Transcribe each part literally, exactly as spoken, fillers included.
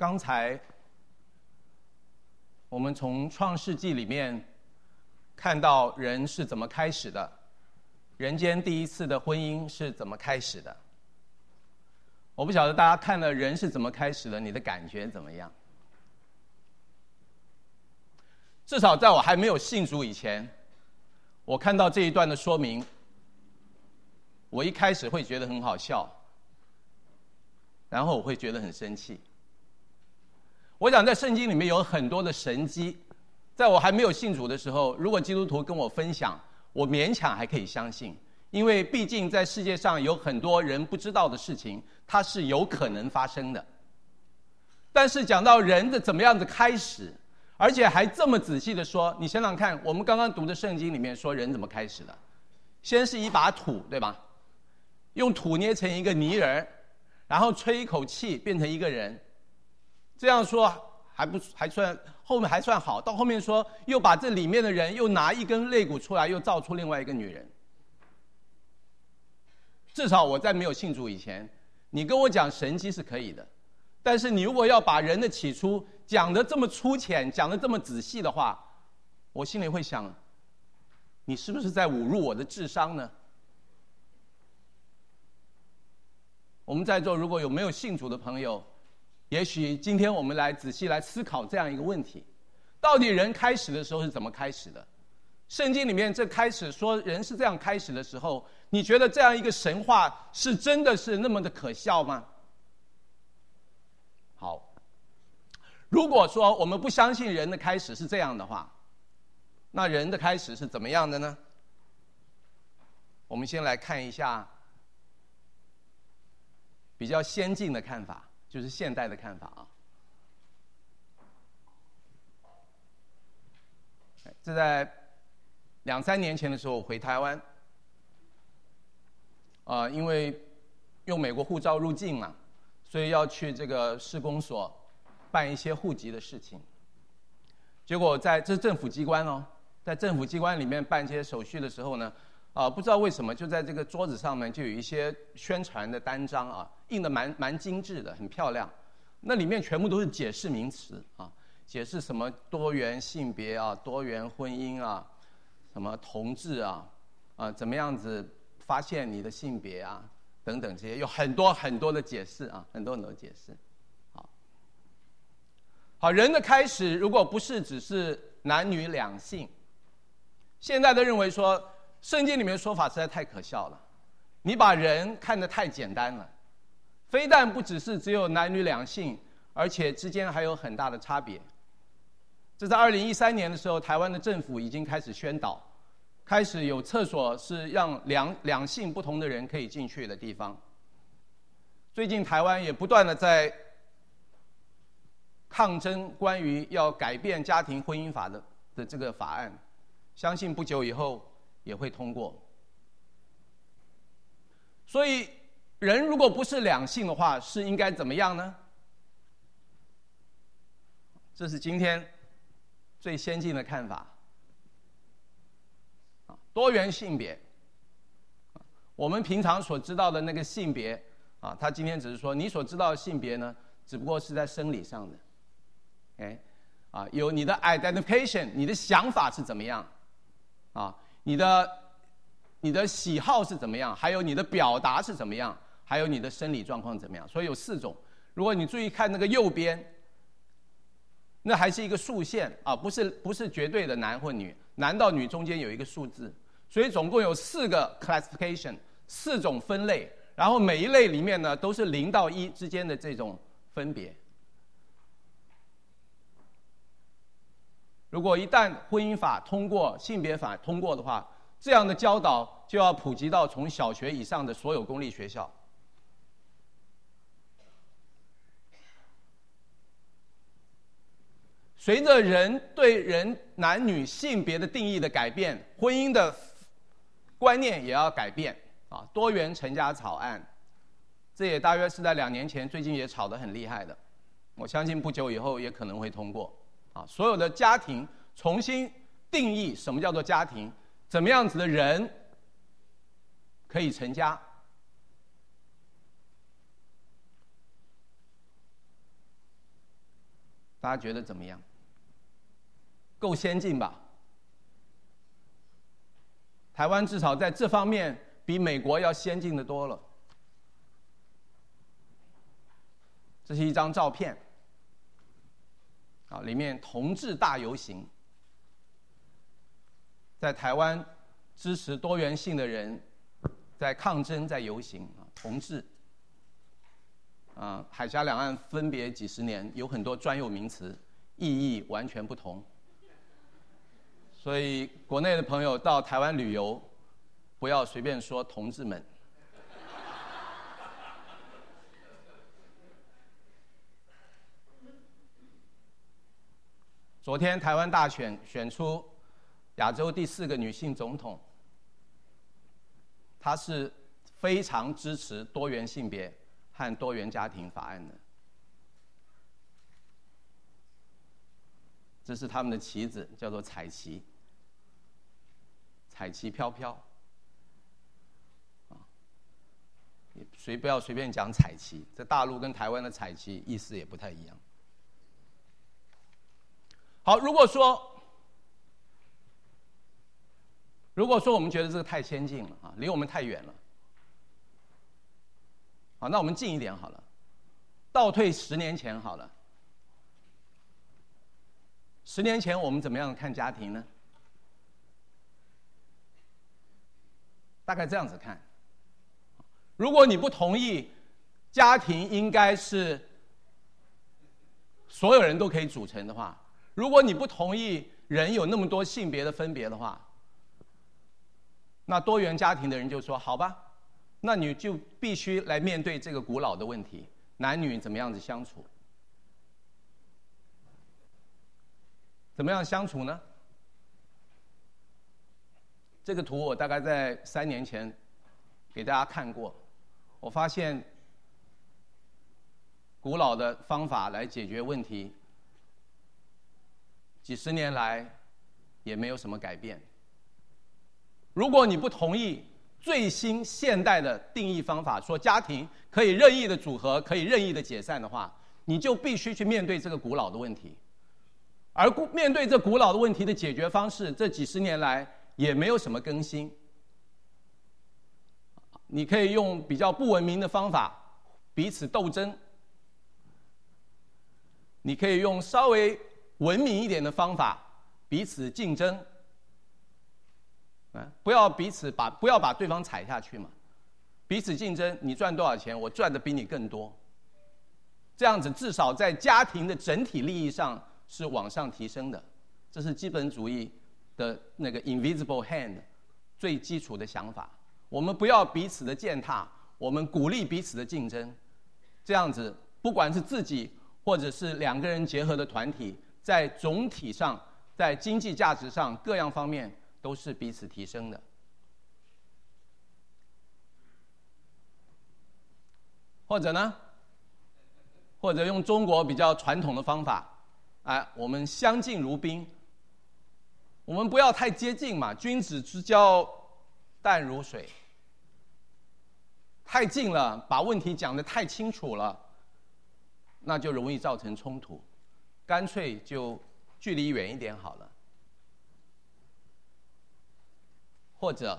刚才我们从创世纪里面看到人是怎么开始的，人间第一次的婚姻是怎么开始的。我不晓得大家看了人是怎么开始的，你的感觉怎么样？至少在我还没有信主以前，我看到这一段的说明，我一开始会觉得很好笑，然后我会觉得很生气。我想在圣经里面有很多的神迹，在我还没有信主的时候，如果基督徒跟我分享，我勉强还可以相信，因为毕竟在世界上有很多人不知道的事情，它是有可能发生的。但是讲到人的怎么样的开始，而且还这么仔细的说，你想想看，我们刚刚读的圣经里面说人怎么开始的，先是一把土，对吧？用土捏成一个泥人，然后吹一口气变成一个人。这样说还不还算，后面还算好，到后面说又把这里面的人又拿一根肋骨出来，又造出另外一个女人。至少我在没有信主以前，你跟我讲神迹是可以的，但是你如果要把人的起初讲得这么粗浅，讲得这么仔细的话，我心里会想，你是不是在侮辱我的智商呢？我们在座如果有没有信主的朋友，也许今天我们来仔细来思考这样一个问题：到底人开始的时候是怎么开始的？圣经里面这开始说人是这样开始的时候，你觉得这样一个神话是真的是那么的可笑吗？好，如果说我们不相信人的开始是这样的话，那人的开始是怎么样的呢？我们先来看一下比较先进的看法，就是现代的看法啊。这在两三年前的时候，我回台湾，啊、呃，因为用美国护照入境嘛，所以要去这个市公所办一些户籍的事情。结果在这是政府机关哦，在政府机关里面办这些手续的时候呢，啊、呃，不知道为什么就在这个桌子上面就有一些宣传的单张啊，印得蛮蛮精致的，很漂亮。那里面全部都是解释名词啊，解释什么多元性别啊、多元婚姻啊、什么同志啊、啊怎么样子发现你的性别啊等等这些，有很多很多的解释啊，很多很多的解释。好，好，人的开始如果不是只是男女两性，现在都认为说圣经里面的说法实在太可笑了，你把人看得太简单了。非但不只是只有男女两性，而且之间还有很大的差别。这在二零一三年的时候，台湾的政府已经开始宣导，开始有厕所是让两两性不同的人可以进去的地方。最近台湾也不断的在抗争关于要改变家庭婚姻法的的这个法案，相信不久以后也会通过。所以人如果不是两性的话，是应该怎么样呢？这是今天最先进的看法。多元性别，我们平常所知道的那个性别啊，他今天只是说你所知道的性别呢，只不过是在生理上的。哎，啊，有你的 identification， 你的想法是怎么样？啊，你的你的喜好是怎么样？还有你的表达是怎么样？还有你的生理状况怎么样？所以有四种。如果你注意看那个右边，那还是一个数线啊，不是不是绝对的男或女，男到女中间有一个数字，所以总共有四个 classification， 四种分类，然后每一类里面呢都是零到一之间的这种分别。如果一旦婚姻法通过、性别法通过的话，这样的教导就要普及到从小学以上的所有公立学校。随着人对人男女性别的定义的改变，婚姻的观念也要改变啊。多元成家草案，这也大约是在两年前，最近也吵得很厉害的。我相信不久以后也可能会通过啊。所有的家庭重新定义什么叫做家庭，怎么样子的人可以成家。 大家觉得怎么样？够先进吧？台湾至少在这方面比美国要先进的多了。这是一张照片，啊，里面同志大游行，在台湾支持多元性的人在抗争，在游行啊，同志。啊，海峡两岸分别几十年，有很多专有名词，意义完全不同。所以国内的朋友到台湾旅游，不要随便说同志们。昨天台湾大选选出亚洲第四个女性总统，她是非常支持多元性别和多元家庭法案的。这是他们的旗子，叫做彩旗，彩旗飘飘。啊，谁不要随便讲彩旗，在大陆跟台湾的彩旗意思也不太一样。好，如果说，如果说我们觉得这个太先进了啊，离我们太远了，好，那我们近一点好了，倒退十年前好了。十年前我们怎么样看家庭呢？大概这样子看：如果你不同意家庭应该是所有人都可以组成的话，如果你不同意人有那么多性别的分别的话，那多元家庭的人就说：好吧，那你就必须来面对这个古老的问题，男女怎么样子相处？怎么样相处呢？这个图我大概在三年前给大家看过，我发现古老的方法来解决问题，几十年来也没有什么改变。如果你不同意最新现代的定义方法，说家庭可以任意的组合，可以任意的解散的话，你就必须去面对这个古老的问题。而面对这古老的问题的解决方式，这几十年来也没有什么更新。你可以用比较不文明的方法彼此斗争，你可以用稍微文明一点的方法彼此竞争，不要彼此把不要把对方踩下去嘛。彼此竞争，你赚多少钱，我赚的比你更多，这样子至少在家庭的整体利益上是往上提升的。这是基本主义的那个 invisible hand 最基础的想法。我们不要彼此的践踏，我们鼓励彼此的竞争，这样子不管是自己或者是两个人结合的团体，在总体上，在经济价值上各样方面都是彼此提升的。或者呢，或者用中国比较传统的方法，哎，我们相敬如宾，我们不要太接近嘛，君子之交淡如水。太近了，把问题讲得太清楚了，那就容易造成冲突，干脆就距离远一点好了。或者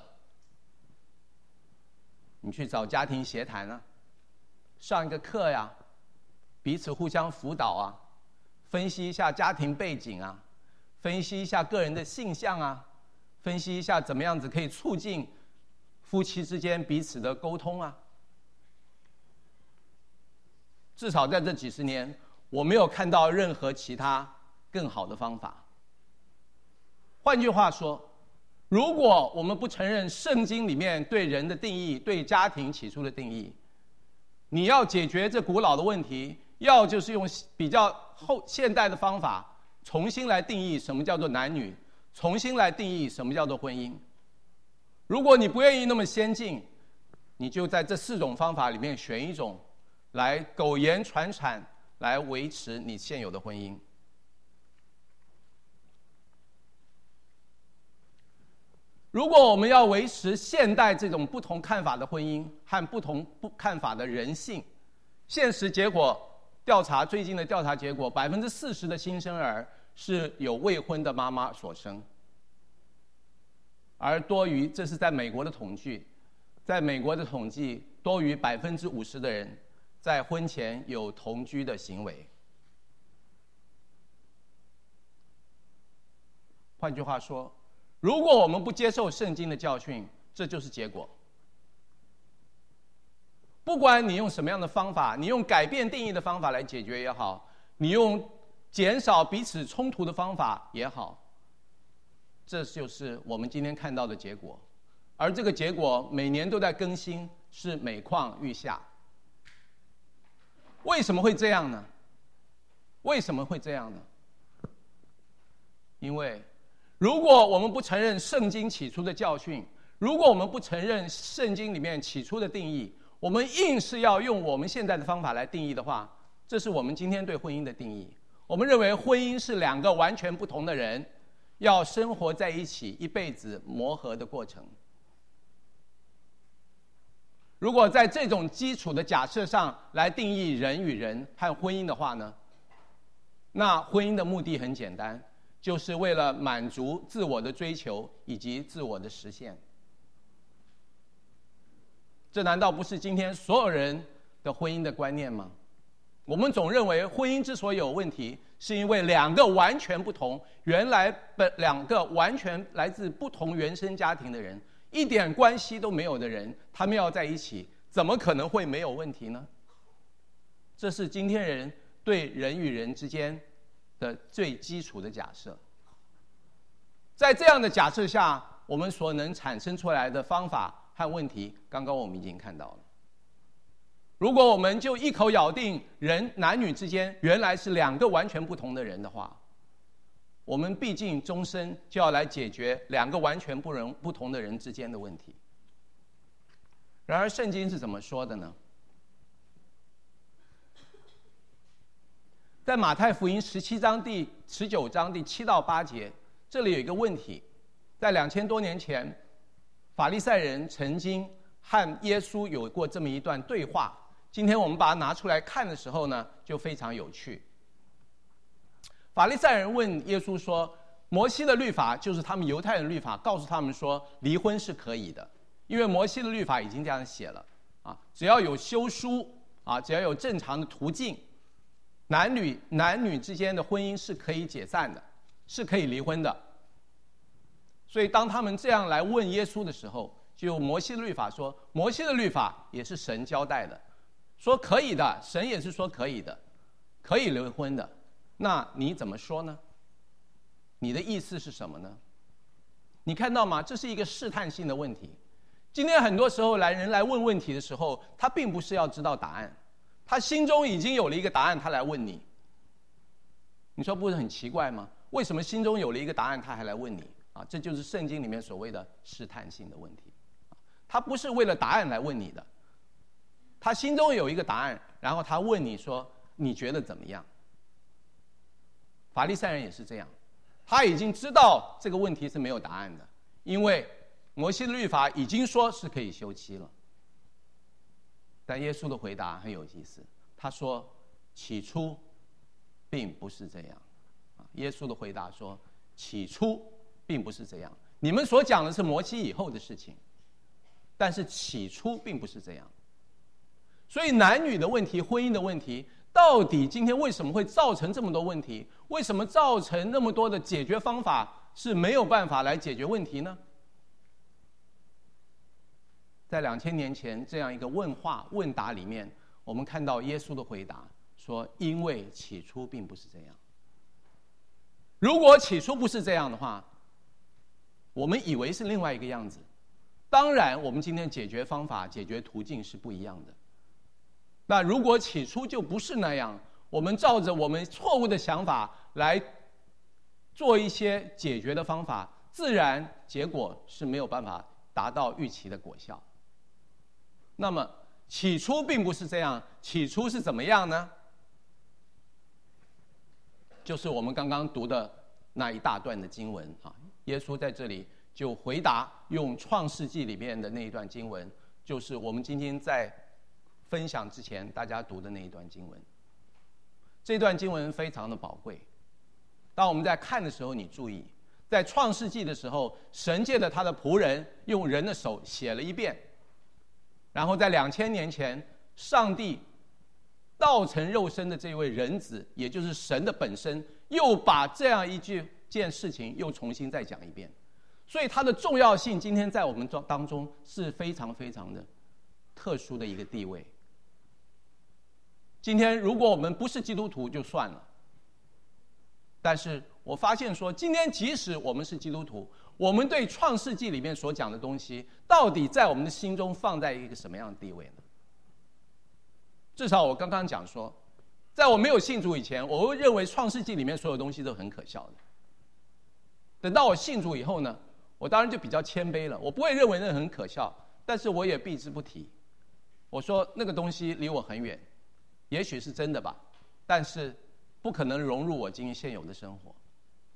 你去找家庭协谈啊，上一个课呀，彼此互相辅导啊，分析一下家庭背景啊，分析一下个人的性向啊，分析一下怎么样子可以促进夫妻之间彼此的沟通啊。至少在这几十年，我没有看到任何其他更好的方法。换句话说，如果我们不承认圣经里面对人的定义，对家庭起初的定义，你要解决这古老的问题，要就是用比较后现代的方法重新来定义什么叫做男女，重新来定义什么叫做婚姻。如果你不愿意那么先进，你就在这四种方法里面选一种来苟延残喘，来维持你现有的婚姻。如果我们要维持现代这种不同看法的婚姻和不同不看法的人性，现实结果调查最近的调查结果，百分之四十的新生儿是有未婚的妈妈所生，而多于这是在美国的统计，在美国的统计，多于百分之五十的人在婚前有同居的行为。换句话说，如果我们不接受圣经的教训，这就是结果。不管你用什么样的方法，你用改变定义的方法来解决也好，你用减少彼此冲突的方法也好，这就是我们今天看到的结果。而这个结果每年都在更新，是每况愈下。为什么会这样呢？为什么会这样呢？因为如果我们不承认圣经起初的教训，如果我们不承认圣经里面起初的定义，我们硬是要用我们现在的方法来定义的话，这是我们今天对婚姻的定义。我们认为婚姻是两个完全不同的人要生活在一起一辈子磨合的过程。如果在这种基础的假设上来定义人与人和婚姻的话呢，那婚姻的目的很简单，就是为了满足自我的追求以及自我的实现。这难道不是今天所有人的婚姻的观念吗？我们总认为婚姻之所以有问题，是因为两个完全不同、原来本两个完全来自不同原生家庭的人，一点关系都没有的人，他们要在一起，怎么可能会没有问题呢？这是今天人对人与人之间的最基础的假设。在这样的假设下，我们所能产生出来的方法和问题，刚刚我们已经看到了。如果我们就一口咬定人男女之间原来是两个完全不同的人的话，我们毕竟终身就要来解决两个完全不人不同的人之间的问题。然而圣经是怎么说的呢？在马太福音十七章第十九章第七到八节，这里有一个问题。在两千多年前，法利赛人曾经和耶稣有过这么一段对话。今天我们把它拿出来看的时候呢，就非常有趣。法利赛人问耶稣说，摩西的律法，就是他们犹太人的律法，告诉他们说离婚是可以的，因为摩西的律法已经这样写了啊，只要有休书啊，只要有正常的途径，男女男女之间的婚姻是可以解散的，是可以离婚的。所以当他们这样来问耶稣的时候，就摩西的律法说，摩西的律法也是神交代的，说可以的，神也是说可以的，可以离婚的。那你怎么说呢？你的意思是什么呢？你看到吗？这是一个试探性的问题。今天很多时候来人来问问题的时候，他并不是要知道答案，他心中已经有了一个答案，他来问你。你说不是很奇怪吗？为什么心中有了一个答案，他还来问你？啊，这就是圣经里面所谓的试探性的问题。他不是为了答案来问你的，他心中有一个答案，然后他问你说你觉得怎么样？法利赛人也是这样，他已经知道这个问题是没有答案的，因为摩西的律法已经说是可以休妻了。但耶稣的回答很有意思，他说起初并不是这样。耶稣的回答说起初并不是这样，你们所讲的是摩西以后的事情，但是起初并不是这样。所以男女的问题，婚姻的问题，到底今天为什么会造成这么多问题？为什么造成那么多的解决方法是没有办法来解决问题呢？在两千年前这样一个问话问答里面，我们看到耶稣的回答说，因为起初并不是这样。如果起初不是这样的话，我们以为是另外一个样子，当然我们今天解决方法解决途径是不一样的。那如果起初就不是那样，我们照着我们错误的想法来做一些解决的方法，自然结果是没有办法达到预期的果效。那么起初并不是这样，起初是怎么样呢？就是我们刚刚读的那一大段的经文啊，耶稣在这里就回答，用创世纪里面的那一段经文，就是我们今天在分享之前大家读的那一段经文。 这段经文非常的宝贵。当我们在看的时候，你注意，在创世纪的时候，神借着他的仆人用人的手写了一遍，然后在两千年前，上帝道成肉身的这位人子，也就是神的本身，又把这样一句件事情又重新再讲一遍。所以它的重要性今天在我们当中是非常非常的特殊的一个地位。今天如果我们不是基督徒就算了，但是我发现说，今天即使我们是基督徒，我们对创世纪里面所讲的东西，到底在我们的心中放在一个什么样的地位呢？至少我刚刚讲说，在我没有信主以前，我会认为创世纪里面所有东西都很可笑的。等到我信主以后呢，我当然就比较谦卑了，我不会认为那很可笑，但是我也避之不提。我说那个东西离我很远，也许是真的吧，但是不可能融入我今天现有的生活。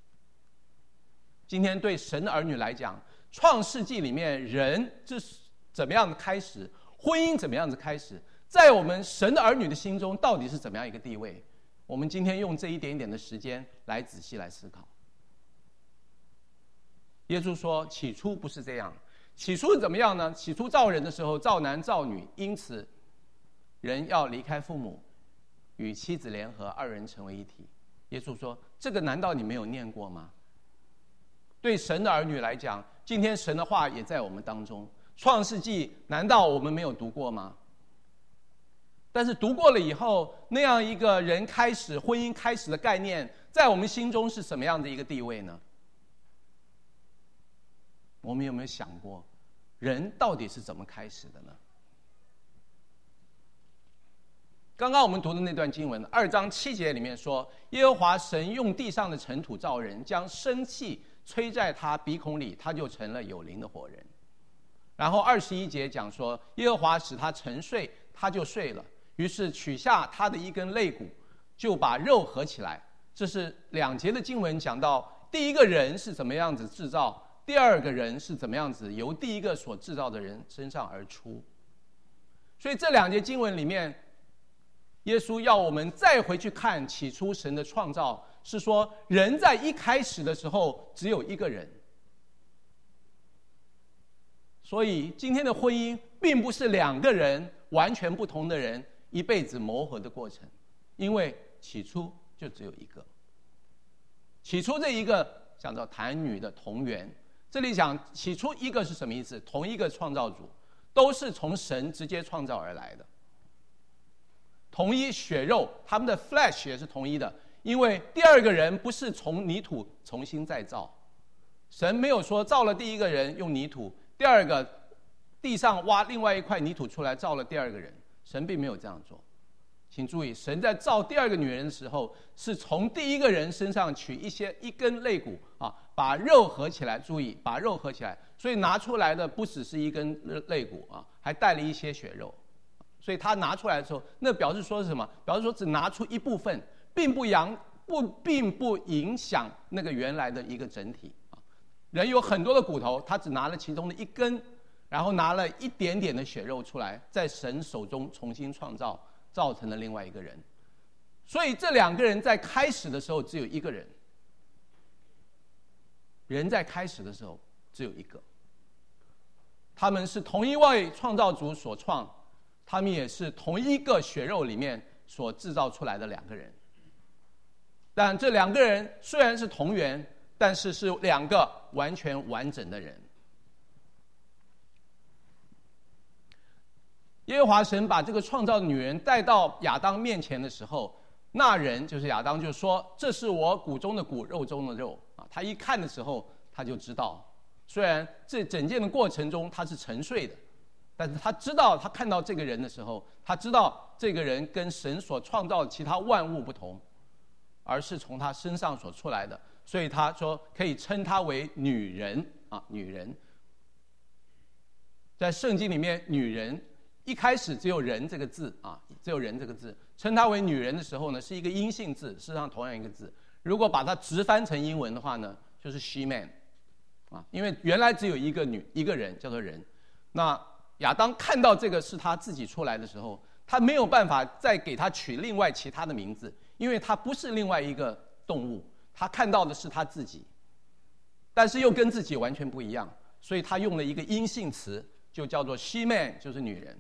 今天对神的儿女来讲，创世纪里面人是怎么样的开始，婚姻怎么样子开始，在我们神的儿女的心中到底是怎么样一个地位，我们今天用这一点点的时间来仔细来思考。耶稣说起初不是这样，起初是怎么样呢？起初造人的时候造男造女，因此人要离开父母，与妻子联合，二人成为一体。耶稣说这个难道你没有念过吗？对神的儿女来讲，今天神的话也在我们当中，创世纪难道我们没有读过吗？但是读过了以后，那样一个人开始婚姻开始的概念在我们心中是什么样的一个地位呢？我们有没有想过人到底是怎么开始的呢？刚刚我们读的那段经文二章七节里面说，耶和华神用地上的尘土造人，将生气吹在他鼻孔里，他就成了有灵的活人。然后二十一节讲说，耶和华使他沉睡，他就睡了，于是取下他的一根肋骨，就把肉合起来。这是两节的经文讲到第一个人是怎么样子制造，第二个人是怎么样子由第一个所制造的人身上而出。所以这两节经文里面，耶稣要我们再回去看起初神的创造，是说人在一开始的时候只有一个人。所以今天的婚姻并不是两个人完全不同的人一辈子磨合的过程，因为起初就只有一个。起初这一个讲到男女的同源，这里讲起初一个是什么意思？同一个创造主，都是从神直接创造而来的，同一血肉，他们的 flesh 也是同一的。因为第二个人不是从泥土重新再造，神没有说造了第一个人用泥土，第二个地上挖另外一块泥土出来造了第二个人，神并没有这样做。请注意，神在造第二个女人的时候，是从第一个人身上取一些一根肋骨啊，把肉合起来。注意，把肉合起来，所以拿出来的不只是一根肋骨啊，还带了一些血肉。所以他拿出来的时候，那表示说是什么？表示说只拿出一部分，并不扬不并不影响那个原来的一个整体啊。人有很多的骨头，他只拿了其中的一根，然后拿了一点点的血肉出来，在神手中重新创造，造成了另外一个人。所以这两个人在开始的时候只有一个人，人在开始的时候只有一个，他们是同一位创造主所创，他们也是同一个血肉里面所制造出来的两个人。但这两个人虽然是同源，但是是两个完全完整的人。耶和华神把这个创造的女人带到亚当面前的时候，那人就是亚当就说，这是我骨中的骨，肉中的肉啊。他一看的时候他就知道，虽然这整件的过程中他是沉睡的，但是他知道，他看到这个人的时候，他知道这个人跟神所创造的其他万物不同，而是从他身上所出来的，所以他说可以称他为女人啊，女人。在圣经里面，女人一开始只有人这个字啊，只有人这个字，称她为女人的时候呢，是一个阴性字，事实上同样一个字。如果把它直翻成英文的话呢，就是 she man 啊，因为原来只有一个女一个人叫做人。那亚当看到这个是他自己出来的时候，他没有办法再给他取另外其他的名字， 因为他不是另外一个动物，他看到的是他自己，但是又跟自己完全不一样，所以他用了一个阴性词，就叫做 she man， 就是女人。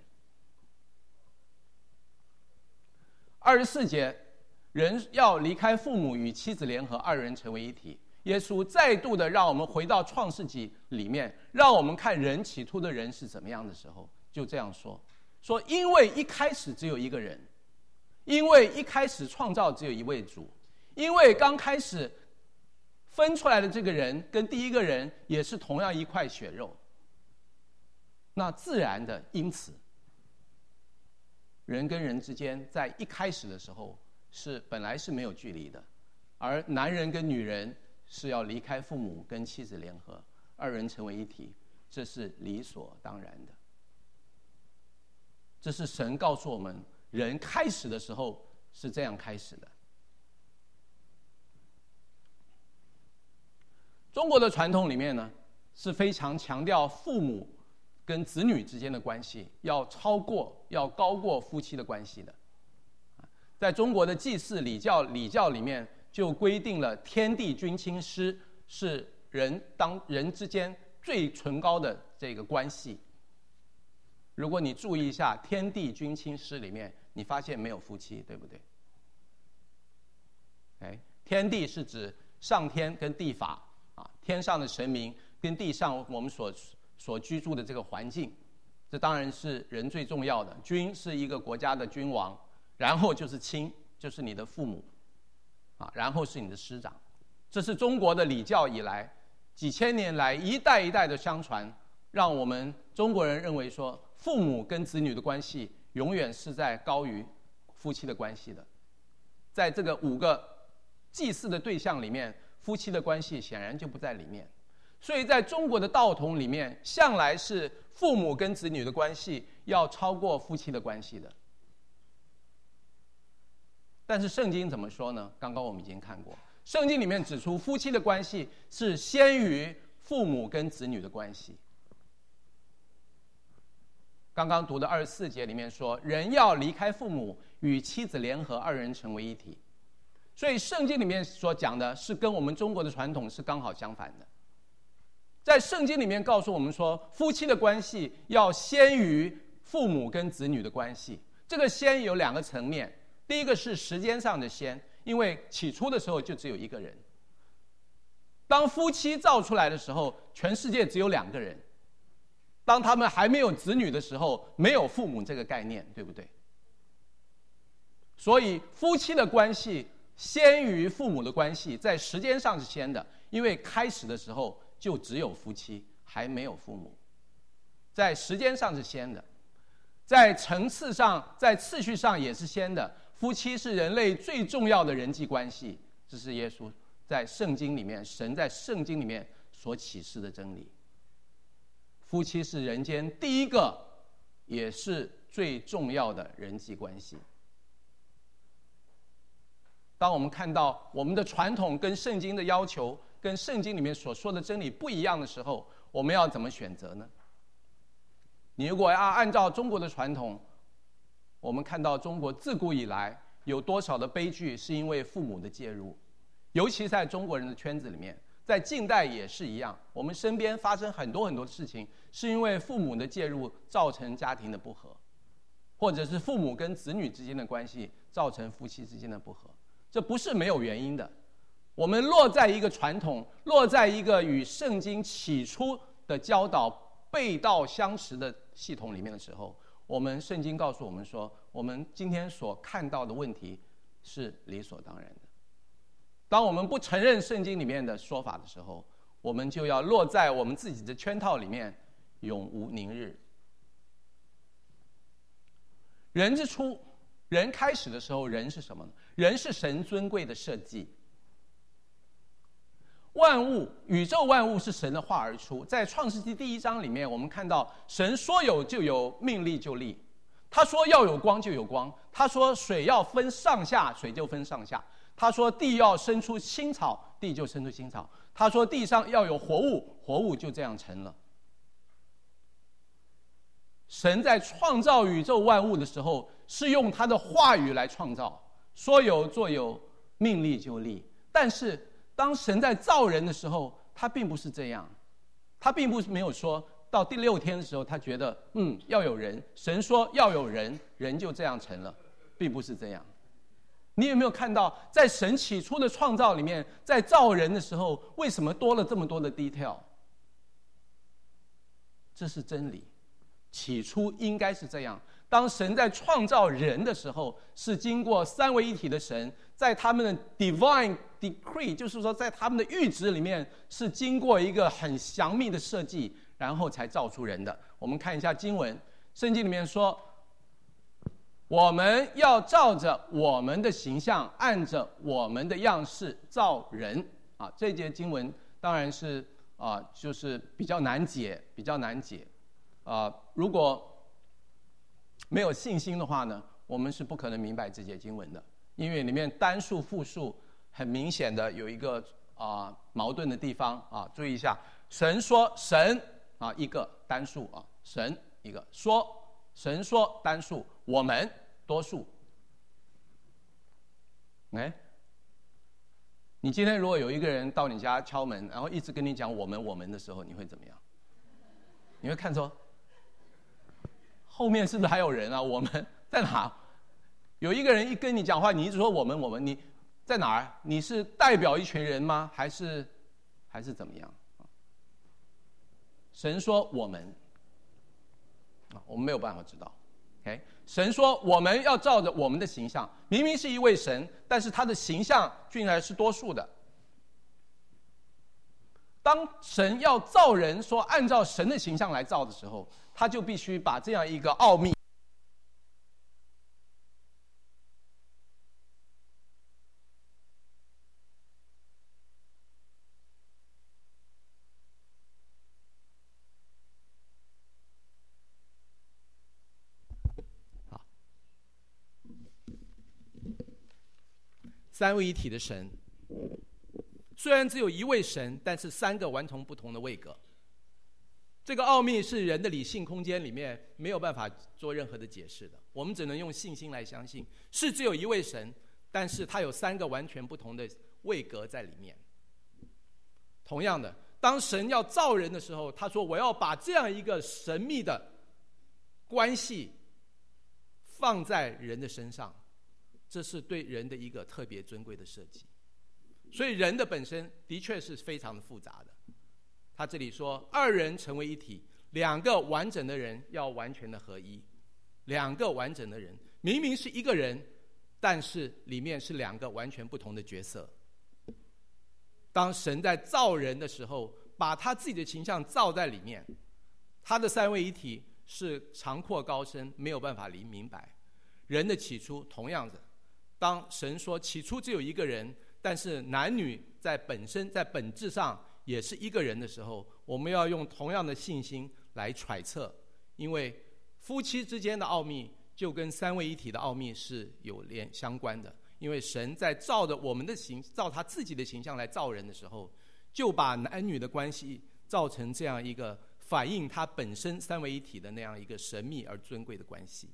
二十四节，人要离开父母，与妻子联合，二人成为一体。耶稣再度的让我们回到创世纪里面，让我们看人起初的人是怎么样的时候，就这样说：说因为一开始只有一个人，因为一开始创造只有一位主，因为刚开始分出来的这个人跟第一个人也是同样一块血肉，那自然的，因此人跟人之间在一开始的时候是本来是没有距离的，而男人跟女人是要离开父母跟妻子联合，二人成为一体，这是理所当然的。这是神告诉我们，人开始的时候是这样开始的。中国的传统里面呢，是非常强调父母跟子女之间的关系要超过、要高过夫妻的关系的。在中国的祭祀礼教礼教里面，就规定了天地君亲师是人当人之间最崇高的这个关系。如果你注意一下天地君亲师里面，你发现没有夫妻，对不对？哎，天地是指上天跟地法啊，天上的神明跟地上我们所所居住的这个环境，这当然是人最重要的。君是一个国家的君王，然后就是亲，就是你的父母啊，然后是你的师长。这是中国的礼教以来几千年来一代一代的相传，让我们中国人认为说，父母跟子女的关系永远是在高于夫妻的关系的。在这个五个祭祀的对象里面，夫妻的关系显然就不在里面。所以在中国的道统里面，向来是父母跟子女的关系要超过夫妻的关系的。但是圣经怎么说呢？刚刚我们已经看过，圣经里面指出夫妻的关系是先于父母跟子女的关系。刚刚读的二十四节里面说，人要离开父母，与妻子联合，二人成为一体。所以圣经里面所讲的是跟我们中国的传统是刚好相反的。在圣经里面告诉我们说，夫妻的关系要先于父母跟子女的关系。这个先有两个层面，第一个是时间上的先，因为起初的时候就只有一个人。当夫妻造出来的时候，全世界只有两个人。当他们还没有子女的时候，没有父母这个概念，对不对？所以夫妻的关系先于父母的关系，在时间上是先的，因为开始的时候就只有夫妻，还没有父母，在时间上是先的，在层次上、在次序上也是先的。夫妻是人类最重要的人际关系，这是耶稣在圣经里面，神在圣经里面所启示的真理。夫妻是人间第一个，也是最重要的人际关系。当我们看到我们的传统跟圣经的要求跟圣经里面所说的真理不一样的时候，我们要怎么选择呢？你如果要按照中国的传统，我们看到中国自古以来有多少的悲剧是因为父母的介入，尤其在中国人的圈子里面，在近代也是一样，我们身边发生很多很多的事情是因为父母的介入造成家庭的不和，或者是父母跟子女之间的关系造成夫妻之间的不和，这不是没有原因的。我们落在一个传统，落在一个与圣经起初的教导背道相驰的系统里面的时候，我们圣经告诉我们说，我们今天所看到的问题是理所当然的。当我们不承认圣经里面的说法的时候，我们就要落在我们自己的圈套里面，永无宁日。人之初，人开始的时候，人是什么呢？人是神尊贵的设计。万物，宇宙万物是神的话而出。在创世纪第一章里面，我们看到神说有就有，命立就立。他说要有光就有光，他说水要分上下，水就分上下。他说地要生出青草，地就生出青草。他说地上要有活物，活物就这样成了。神在创造宇宙万物的时候，是用他的话语来创造， 说有做有，命立就立。但是当神在造人的时候，他并不是这样，他并不是没有说到第六天的时候，他觉得嗯要有人，神说要有人，人就这样成了，并不是这样。你有没有看到，在神起初的创造里面，在造人的时候，为什么多了这么多的 detail？ 这是真理，起初应该是这样。当神在创造人的时候，是经过三位一体的神，在他们的 divine decree， 就是说在他们的谕旨里面，是经过一个很详密的设计，然后才造出人的。我们看一下经文，圣经里面说，我们要照着我们的形象，按着我们的样式造人。啊，这节经文当然是啊，就是比较难解，比较难解。啊，如果没有信心的话呢，我们是不可能明白这节经文的，因为里面单数复数很明显的有一个啊矛盾的地方啊。注意一下，神说神啊一个单数啊，神一个说神说单数，我们多数。哎，你今天如果有一个人到你家敲门，然后一直跟你讲我们我们的时候，你会怎么样？你会看说后面是不是还有人啊？我们在哪？有一个人一跟你讲话，你一直说我们我们，你在哪儿？你是代表一群人吗？还是还是怎么样？神说我们啊，我们没有办法知道。Okay? 神说我们要照着我们的形象，明明是一位神，但是他的形象居然是多数的。当神要造人，说按照神的形象来造的时候，他就必须把这样一个奥秘三位一体的神，虽然只有一位神，但是三个完全不同的位格。这个奥秘是人的理性空间里面没有办法做任何的解释的，我们只能用信心来相信，是只有一位神，但是他有三个完全不同的位格在里面。同样的，当神要造人的时候，他说我要把这样一个神秘的关系放在人的身上，这是对人的一个特别尊贵的设计。所以人的本身的确是非常的复杂的。他这里说二人成为一体，两个完整的人要完全的合一。两个完整的人明明是一个人，但是里面是两个完全不同的角色。当神在造人的时候，把他自己的形象造在里面，他的三位一体是长阔高深，没有办法理明白。人的起初同样的，当神说起初只有一个人，但是男女在本身在本质上也是一个人的时候，我们要用同样的信心来揣测，因为夫妻之间的奥秘就跟三位一体的奥秘是有连相关的。因为神在照着我们的形，照他自己的形象来造人的时候，就把男女的关系造成这样一个反映他本身三位一体的那样一个神秘而尊贵的关系。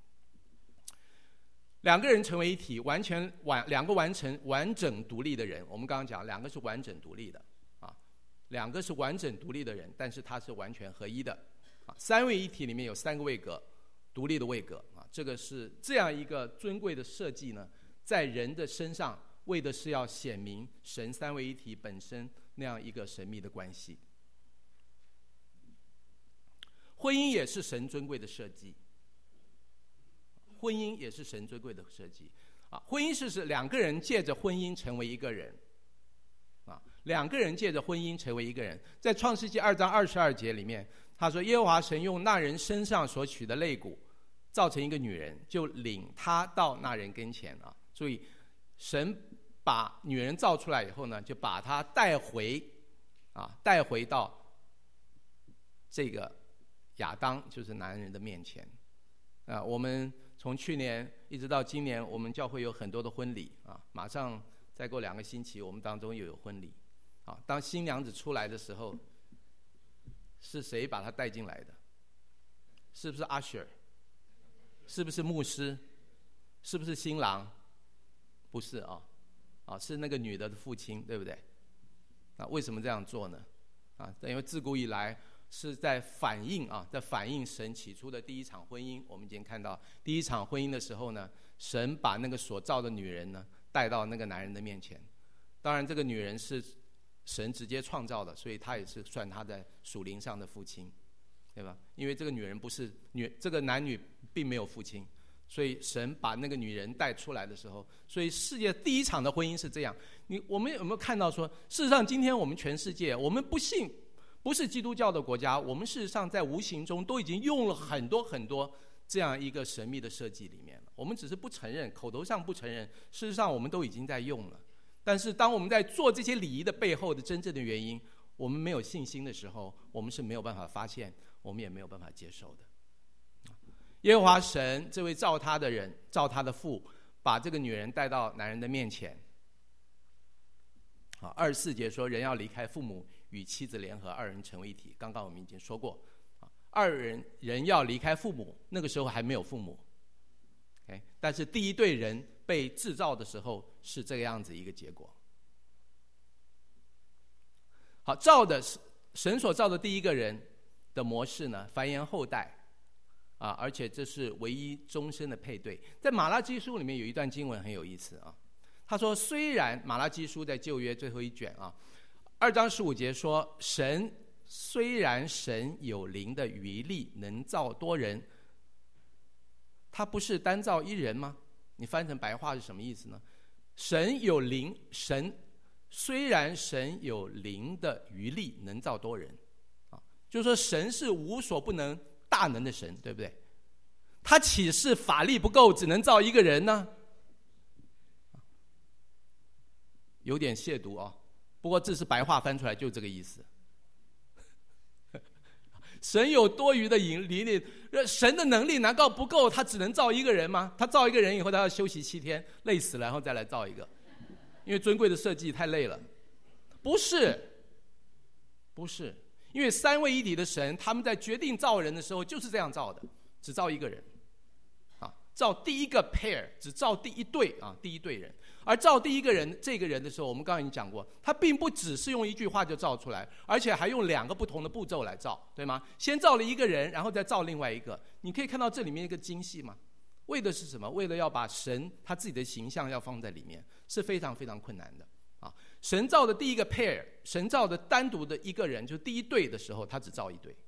两个人成为一体，完全完两个完成完整独立的人。我们刚刚讲，两个是完整独立的啊，两个是完整独立的人，但是它是完全合一的啊。三位一体里面有三个位格，独立的位格啊，这个是这样一个尊贵的设计呢，在人的身上，为的是要显明神三位一体本身那样一个神秘的关系。婚姻也是神尊贵的设计。婚姻也是神尊贵的设计啊！婚姻是是两个人借着婚姻成为一个人啊，两个人借着婚姻成为一个人。在创世纪二章二十二节里面，他说耶和华神用那人身上所取的肋骨造成一个女人，就领她到那人跟前啊。所以神把女人造出来以后呢，就把她带回啊，带回到这个亚当，就是男人的面前啊。我们从去年一直到今年，我们教会有很多的婚礼啊，马上再过两个星期，我们当中又有婚礼啊。当新娘子出来的时候，是谁把她带进来的？是不是阿雪？是不是牧师？是不是新郎？ 不是啊，啊是那个女的的父亲，对不对？那为什么这样做呢？啊，因为自古以来是在反映啊，在反映神起初的第一场婚姻。我们已经看到第一场婚姻的时候呢，神把那个所造的女人呢带到那个男人的面前。当然，这个女人是神直接创造的，所以他也是算他在属灵上的父亲，对吧？因为这个女人不是女，这个男女并没有父亲，所以神把那个女人带出来的时候，所以世界第一场的婚姻是这样。你我们有没有看到说，事实上今天我们全世界，我们不信不是基督教的国家，我们事实上在无形中都已经用了很多很多这样一个神秘的设计里面了。我们只是不承认，口头上不承认，事实上我们都已经在用了。但是当我们在做这些礼仪的背后的真正的原因，我们没有信心的时候，我们是没有办法发现，我们也没有办法接受的。耶和华神这位造他的人，造他的父，把这个女人带到男人的面前。好，二十四节说，人要离开父母，与妻子联合，二人成为一体。刚刚我们已经说过，二人人要离开父母，那个时候还没有父母。Okay? 但是第一对人被制造的时候是这个样子一个结果。好，造的神所造的第一个人的模式呢，繁衍后代啊，而且这是唯一终身的配对。在马拉基书里面有一段经文很有意思啊，他说，虽然马拉基书在旧约最后一卷啊，二章十五节说，神虽然神有灵的余力，能造多人，他不是单造一人吗？你翻成白话是什么意思呢？神有灵，神虽然神有灵的余力，能造多人，啊，就是说神是无所不能、大能的神，对不对？他岂是法力不够，只能造一个人呢？有点亵渎啊，不过这是白话翻出来就这个意思。神有多余的灵力，神的能力难道不够？他只能造一个人吗？他造一个人以后，他要休息七天，累死了，然后再来造一个，因为尊贵的设计太累了。不是，不是，因为三位一体的神，他们在决定造人的时候就是这样造的，只造一个人，啊，造第一个 pair， 只造第一对啊，第一对人。而造第一个人这个人的时候，我们刚刚已经讲过，他并不只是用一句话就造出来，而且还用两个不同的步骤来造，对吗？先造了一个人，然后再造另外一个。你可以看到这里面一个精细吗？为的是什么？为了要把神他自己的形象要放在里面，是非常非常困难的啊！神造的第一个 pair， 神造的单独的一个人，就第一对的时候，他只造一对，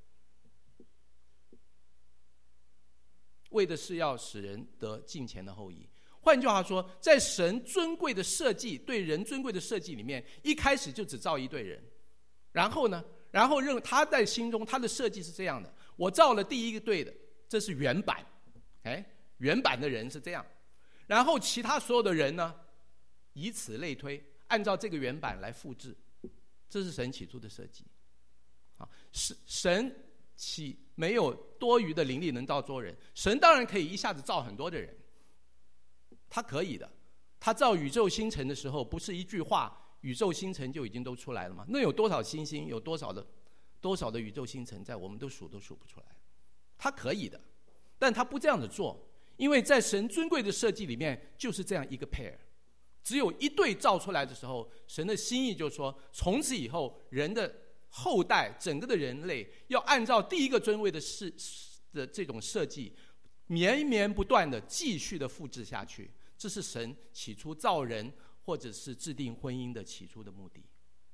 为的是要使人得敬虔的后裔。换句话说，在神尊贵的设计，对人尊贵的设计里面，一开始就只造一对人，然后呢，然后认他在心中他的设计是这样的：我造了第一个对的，这是原版，哎，原版的人是这样，然后其他所有的人呢，以此类推，按照这个原版来复制，这是神起初的设计。啊，神起没有多余的灵力能造多人，神当然可以一下子造很多的人。他可以的，他造宇宙星辰的时候，不是一句话，宇宙星辰就已经都出来了吗？那有多少星星，有多少的多少的宇宙星辰，在我们都数都数不出来。他可以的，但他不这样子做，因为在神尊贵的设计里面，就是这样一个 pair， 只有一对造出来的时候，神的心意就是说，从此以后，人的后代，整个的人类要按照第一个尊贵的设的这种设计，绵绵不断的继续的复制下去。这是神起初造人或者是制定婚姻的起初的目的，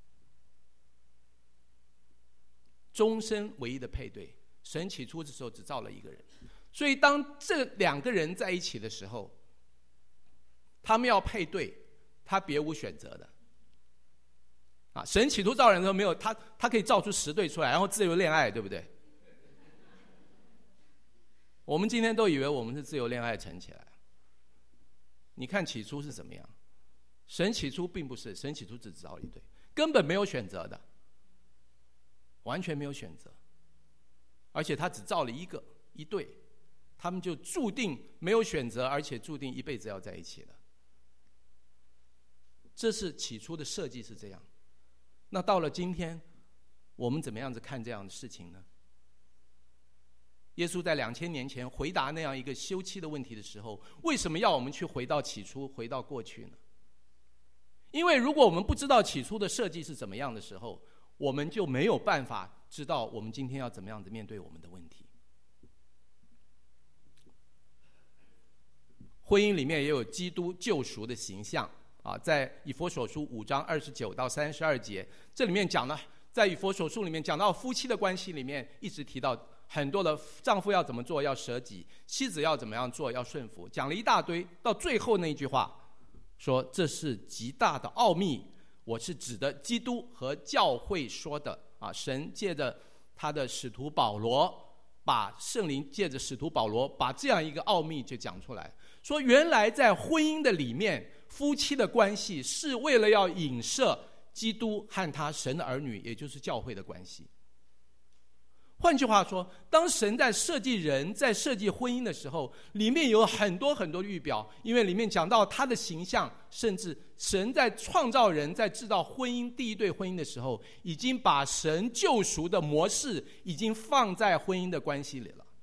终身唯一的配对。神起初的时候只造了一个人，所以当这两个人在一起的时候，他们要配对，他别无选择的啊！神起初造人的时候没有他，他可以造出十对出来，然后自由恋爱，对不对？我们今天都以为我们是自由恋爱成起来，你看起初是怎么样？神起初并不是，神起初只造一对，根本没有选择的，完全没有选择，而且他只造了一个一对，他们就注定没有选择，而且注定一辈子要在一起的。这是起初的设计是这样。那到了今天，我们怎么样子看这样的事情呢？耶稣在两千年前回答那样一个休妻的问题的时候，为什么要我们去回到起初，回到过去呢？ 因为如果我们不知道起初的设计是怎么样的时候，我们就没有办法知道我们今天要怎么样子面对我们的问题。婚姻里面也有基督救赎的形象啊，在以弗所书五章二十九到三十二节，这里面讲了，在以弗所书里面讲到夫妻的关系里面，一直提到很多的丈夫要怎么做，要舍己；妻子要怎么样做，要顺服，讲了一大堆。到最后那一句话说，这是极大的奥秘，我是指的基督和教会说的啊。神借着他的使徒保罗，把圣灵借着使徒保罗把这样一个奥秘就讲出来，说原来在婚姻的里面，夫妻的关系是为了要影射基督和他神的儿女，也就是教会的关系。换句话说，当神在设计人，在设计婚姻的时候，里面有很多很多的预表，因为里面讲到他的形象，甚至神在创造人，在制造婚姻第一对婚姻的时候，已经把神救赎的模式已经放在婚姻的关系里了。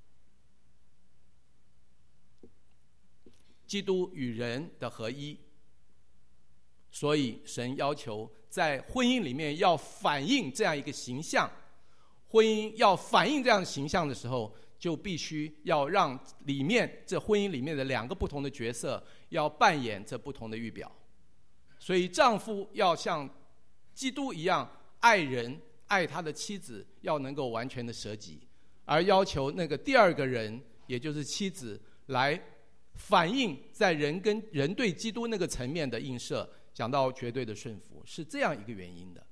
基督与人的合一，所以神要求在婚姻里面要反映这样一个形象。婚姻要反映这样的形象的时候，就必须要让里面这婚姻里面的两个不同的角色要扮演这不同的预表。所以丈夫要像基督一样爱人，爱他的妻子，要能够完全的舍己，而要求那个第二个人，也就是妻子，来反映在人跟人对基督那个层面的映射，讲到绝对的顺服，是这样一个原因的。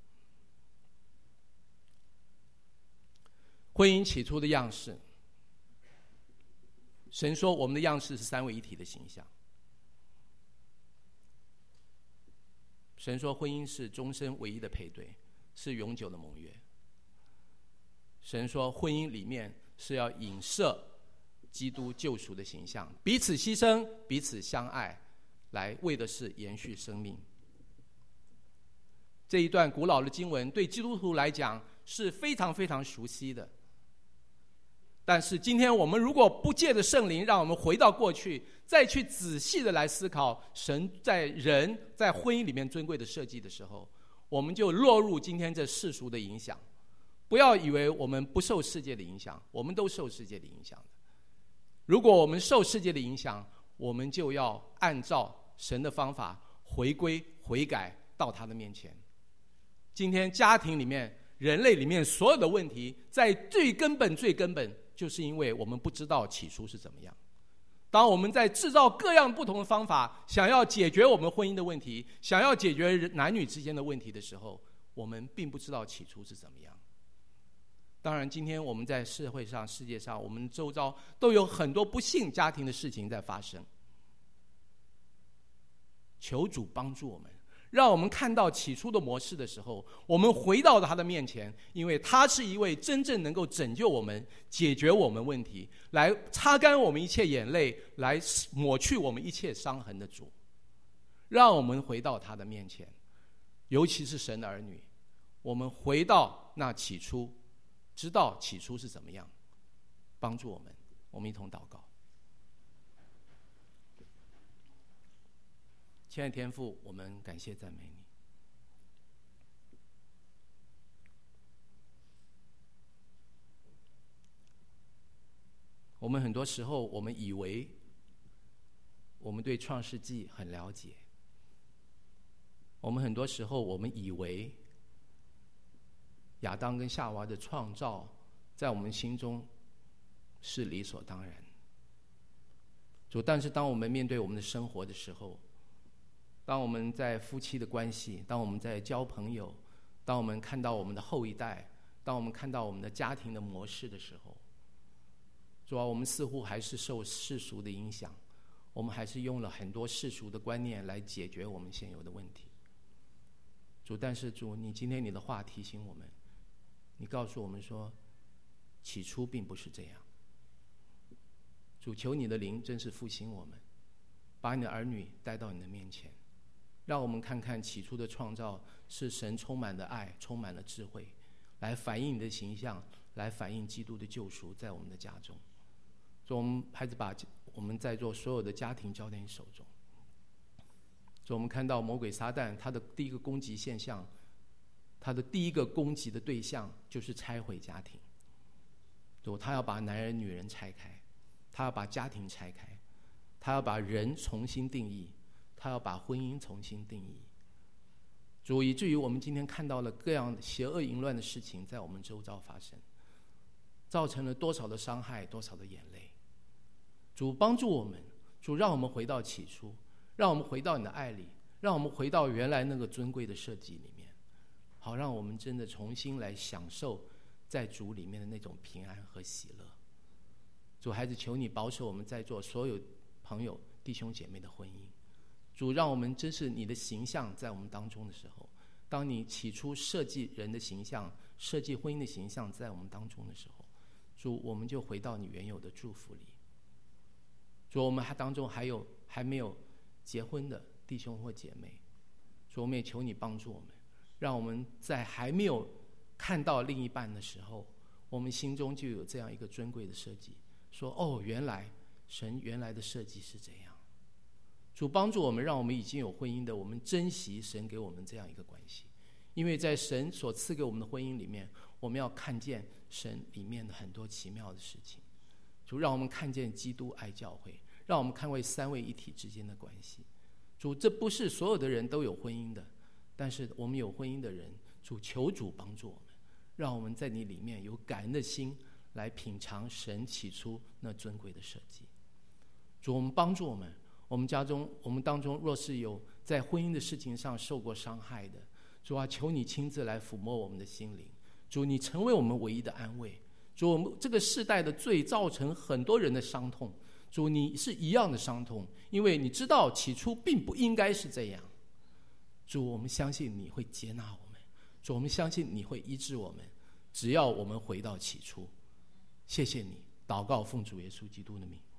婚姻起初的样式，神说我们的样式是三位一体的形象。神说婚姻是终身唯一的配对，是永久的盟约。神说婚姻里面是要影射基督救赎的形象，彼此牺牲，彼此相爱，来为的是延续生命。这一段古老的经文对基督徒来讲是非常非常熟悉的，但是今天我们如果不借着圣灵让我们回到过去，再去仔细的来思考神在人在婚姻里面尊贵的设计的时候，我们就落入今天这世俗的影响。不要以为我们不受世界的影响，我们都受世界的影响的。如果我们受世界的影响，我们就要按照神的方法回归悔改到他的面前。今天家庭里面人类里面所有的问题，在最根本最根本就是因为我们不知道起初是怎么样。当我们在制造各样不同的方法，想要解决我们婚姻的问题，想要解决男女之间的问题的时候，我们并不知道起初是怎么样。当然今天我们在社会上世界上，我们周遭都有很多不幸家庭的事情在发生。求主帮助我们，让我们看到起初的模式的时候，我们回到他的面前，因为他是一位真正能够拯救我们，解决我们问题，来擦干我们一切眼泪，来抹去我们一切伤痕的主。让我们回到他的面前，尤其是神的儿女，我们回到那起初，知道起初是怎么样，帮助我们。我们一同祷告。亲爱的天父，我们感谢赞美你。我们很多时候，我们以为我们对创世纪很了解，我们很多时候我们以为亚当跟夏娃的创造在我们心中是理所当然。主，但是当我们面对我们的生活的时候，当我们在夫妻的关系，当我们在交朋友，当我们看到我们的后一代，当我们看到我们的家庭的模式的时候，主啊，我们似乎还是受世俗的影响，我们还是用了很多世俗的观念来解决我们现有的问题。主，但是主，你今天你的话提醒我们，你告诉我们说，起初并不是这样。主，求你的灵真是复兴我们，把你的儿女带到你的面前，让我们看看起初的创造是神充满了爱，充满了智慧，来反映你的形象，来反映基督的救赎在我们的家中。所以我们孩子把我们在座所有的家庭交在你手中， 所以我们看到魔鬼撒旦他的第一个攻击现象，他的第一个攻击的对象就是拆毁家庭。所以他要把男人女人拆开，他要把家庭拆开，他要把人重新定义，他要把婚姻重新定义。主，以至于我们今天看到了各样邪恶淫乱的事情在我们周遭发生，造成了多少的伤害，多少的眼泪。主帮助我们，主让我们回到起初，让我们回到你的爱里，让我们回到原来那个尊贵的设计里面，好让我们真的重新来享受在主里面的那种平安和喜乐。主，孩子，求你保守我们在座所有朋友弟兄姐妹的婚姻。主，让我们真是你的形象在我们当中的时候，当你起初设计人的形象，设计婚姻的形象在我们当中的时候，主，我们就回到你原有的祝福里。主，我们还当中还有还没有结婚的弟兄或姐妹，主，我们也求你帮助我们，让我们在还没有看到另一半的时候，我们心中就有这样一个尊贵的设计，说哦，原来神原来的设计是这样。主帮助我们，让我们已经有婚姻的，我们珍惜神给我们这样一个关系，因为在神所赐给我们的婚姻里面，我们要看见神里面的很多奇妙的事情。主，让我们看见基督爱教会，让我们看为三位一体之间的关系。主，这不是所有的人都有婚姻的，但是我们有婚姻的人，主，求主帮助我们，让我们在你里面有感恩的心来品尝神起初那尊贵的设计。主，我们帮助我们，我们家中我们当中若是有在婚姻的事情上受过伤害的，主啊，求你亲自来抚摸我们的心灵。主，你成为我们唯一的安慰。主，我们这个世代的罪造成很多人的伤痛，主，你是一样的伤痛，因为你知道起初并不应该是这样。主，我们相信你会接纳我们，主，我们相信你会医治我们，只要我们回到起初。谢谢你，祷告奉主耶稣基督的名。